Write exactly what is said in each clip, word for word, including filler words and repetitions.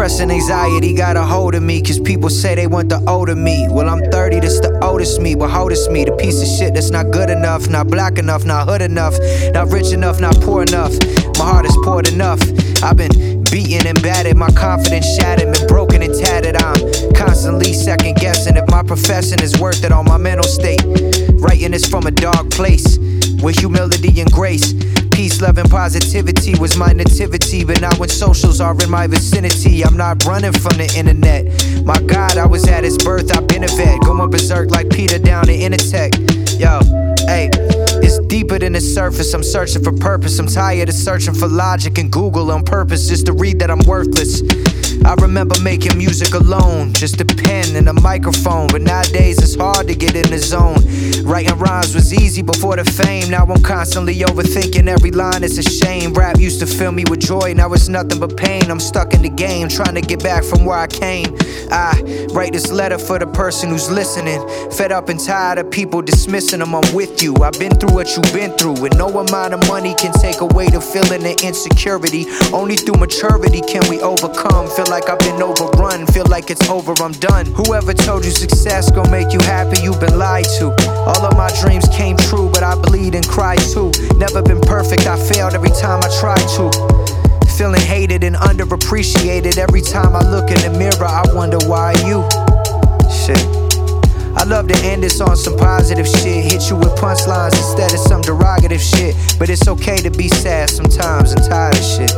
Stress and anxiety got a hold of me, cause people say they want the older me. Well, I'm thirty, this the oldest me. But oldest me, the piece of shit that's not good enough, not black enough, not hood enough, not rich enough, not poor enough. My heart is poured enough. I've been beaten and battered, my confidence shattered, been broken and tattered. I'm constantly second guessing if my profession is worth it on my mental state. Writing this from a dark place, with humility and grace. Peace, love, and positivity was my nativity. But now when socials are in my vicinity, I'm not running from the internet. My God, I was at his birth, I've been a vet, going berserk like Peter down the Intertech. Yo, hey, it's deeper than the surface. I'm searching for purpose. I'm tired of searching for logic and Google on purpose just to read that I'm worthless. I remember making music alone, just a pen and a microphone. But nowadays it's hard to get in the zone. Writing rhymes was easy before the fame. Now I'm constantly overthinking every line, it's a shame. Rap used to fill me with joy, now it's nothing but pain. I'm stuck in the game, trying to get back from where I came. I write this letter for the person who's listening. Fed up and tired of people dismissing them, I'm with you. I've been through what you've been through, and no amount of money can take away the feeling of insecurity. Only through maturity can we overcome. Feel like I've been overrun, feel like it's over, I'm done. Whoever told you success gon' make you happy, you've been lied to. All of my dreams came true, but I bleed and cry too. Never been perfect, I failed every time I tried to. Feeling hated and underappreciated. Every time I look in the mirror, I wonder why you. Shit. I love to end this on some positive shit. Hit you with punchlines instead of some derogative shit. But it's okay to be sad sometimes and tired of shit,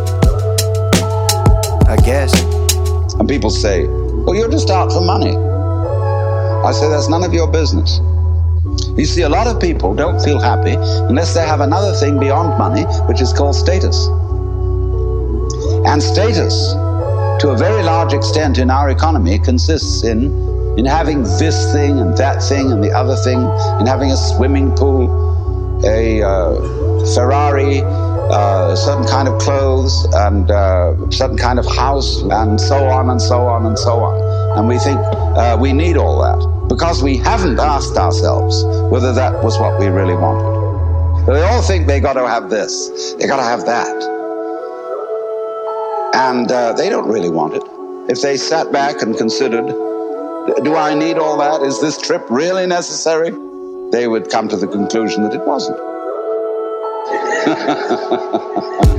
I guess. And people say, well, you're just out for money. I say, that's none of your business. You see, a lot of people don't feel happy unless they have another thing beyond money, which is called status. And status, to a very large extent in our economy, consists in, in having this thing and that thing and the other thing, in having a swimming pool, a uh, Ferrari, Uh, a certain kind of clothes, and uh, a certain kind of house, and so on and so on and so on. And we think uh, we need all that because we haven't asked ourselves whether that was what we really wanted. They all think they got to have this, they got to have that. And uh, they don't really want it. If they sat back and considered, do I need all that? Is this trip really necessary? They would come to the conclusion that it wasn't.